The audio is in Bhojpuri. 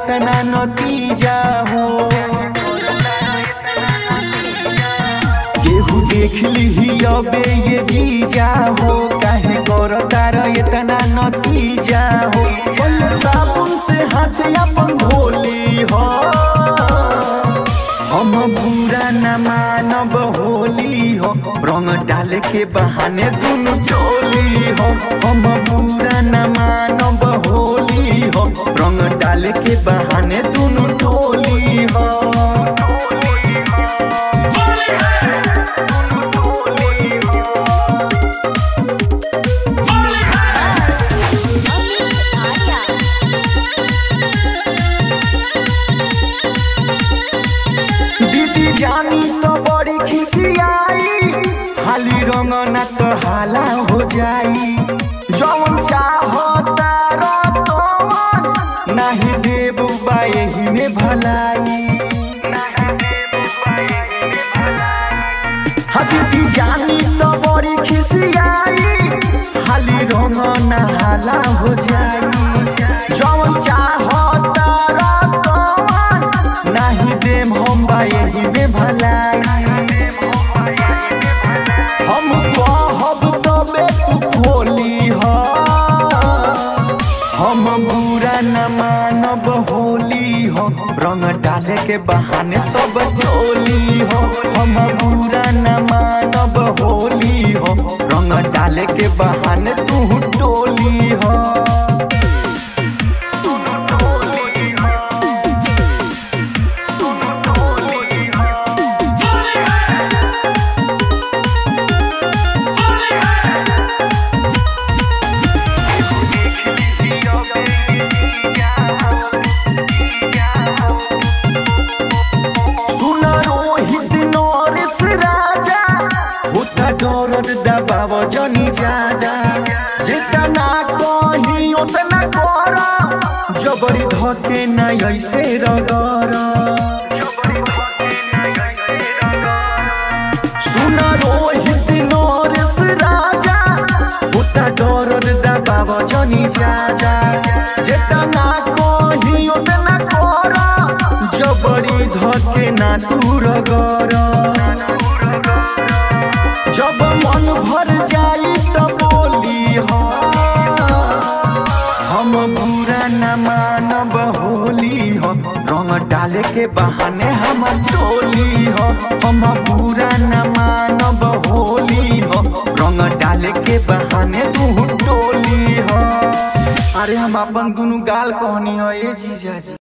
इतना नतीजा हो। केहू देख ली अबे ये जीजा हो, काहे करता इतना नतीजा हो। पहले साबुन से हाथ अपन धोली हो, हम बुरा न मानब होली हो। रंग डाल के बहाने दुनु टोली हो, हम बुरा न मानब होली हो। रंग डाल के बहाने दुनु टोली हो। दीदी जानी तो बड़ी खिसियाई, हाली रंग ना तो हाला हो जाई। जौन चाहता रतवन नहीं देबू बा एही में भलाई। हाँ दीदी जानी तो बड़ी खिसियाई, हाली रंग ना हाला हो जाई। जौन चाहता रतवन नहीं देम हम बा एही में भलाई। हम कहब तबे तू खोली हो, हम बुरा न मानब होली हो। रंग डाले के बहाने सब टोली हो, हम बुरा न मानब होली हो। रंग डाले के बहाने तू टोली हो। दौरद दबाव जनी ज्यादा, जितना कहीं उतना कर। जबरी धके न ऐसे रगर, सुन रोहित नरेश राजा। होता दौरद दबाव जनी ज्यादा, जितना कहीं उतना कर। जबरी धके ना तू रगर, जब मन भर जाई तो बोली हो। हम बुरा न मानब होली हो, रंग डाले के बहाने हम टोली हो। हम बुरा न मानब होली हो, रंग डाले के बहाने तू टोली हो। अरे हम अपन दुनु गाल कहनी हो ये जीजा जी।